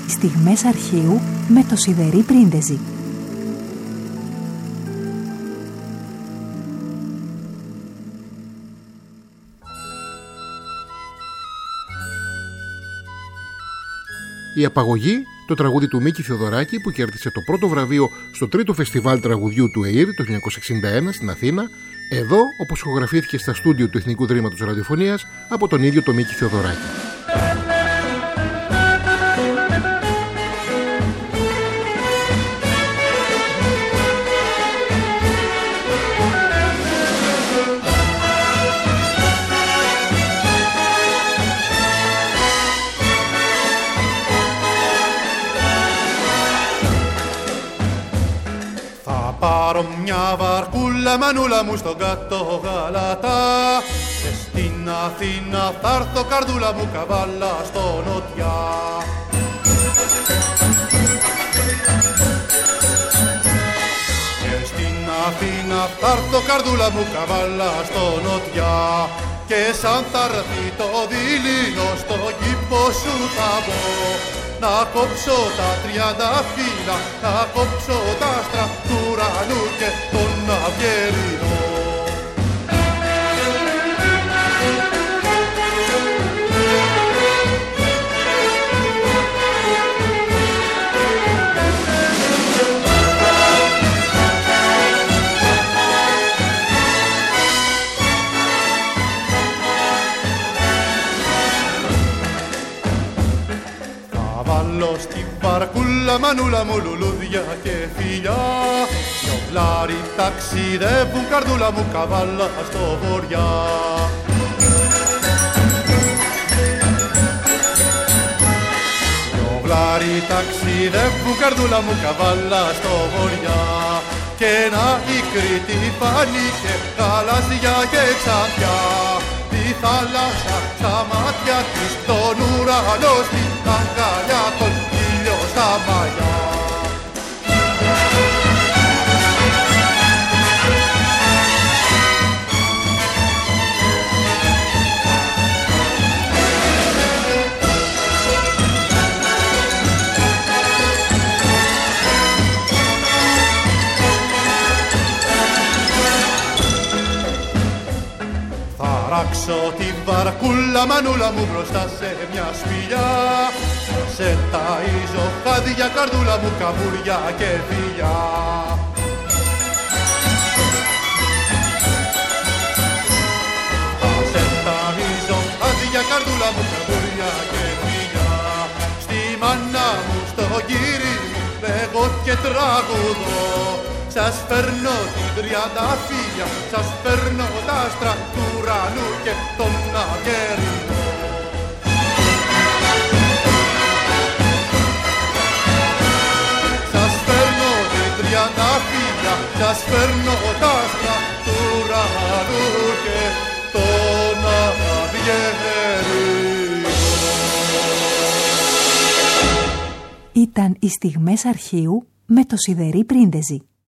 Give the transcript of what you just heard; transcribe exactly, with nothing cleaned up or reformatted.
Στιγμές αρχείου με το Σιδερή Πρίντεζη. Η Απαγωγή, το τραγούδι του Μίκη Θεοδωράκη που κέρδισε το πρώτο βραβείο στο τρίτο φεστιβάλ τραγουδιού του ΕΙΡ το χίλια εννιακόσια εξήντα ένα στην Αθήνα, εδώ όπως ηχογραφήθηκε στα στούντιο του Εθνικού Ιδρύματος Ραδιοφωνίας από τον ίδιο το Μίκη Θεοδωράκη. Πάρω μια βαρκούλα μανούλα μου στον κάτω Γαλατά και στην Αθήνα θα έρθω καρδούλα μου καβάλα στο νότια. Και στην Αθήνα θα έρθω καρδούλα μου καβάλα στο νότια και σαν θα έρθει το δειλίνο στο κήπο σου θα μπω. Να κόψω τα τριάντα φύλλα, να κόψω τα άστρα του ουρανού και τον αυγερινό. Στη βαρκούλα μανούλα μου λουλούδια και φιλιά, δυο γλάρι ταξιδεύουν καρδούλα μου καβάλα στο βοριά. Δυο γλάρι ταξιδεύουν καρδούλα μου καβάλα στο βοριά και ένα η Κρήτη φάνηκε γαλάζια και ξανθιά. Τη θάλασσα στα μάτια της, τον ουρανό στην αγκαλιά, τον ήλιο στα μαλλιά. Ράξω τη βαρκούλα μανούλα μου μπροστά σε μια σπηλιά, σε ταΐζω χάδια καρδούλα μου καμπούρια και φιλιά. Σε ταΐζω χάδια καρδούλα μου καμπούρια και φιλιά. Στη μάνα μου στο γύρι μου λέγω και τραγουδώ, σας φέρνω την τριανταφύλια, σας φέρνω τα άστρα του ουρανού και τον αυγερινό. Σας φέρνω την τριανταφύλια, σας φέρνω τα άστρα του ουρανού και τον αυγερινό. Ήταν οι Στιγμές αρχείου με το Σιδερή Πρίντεζη.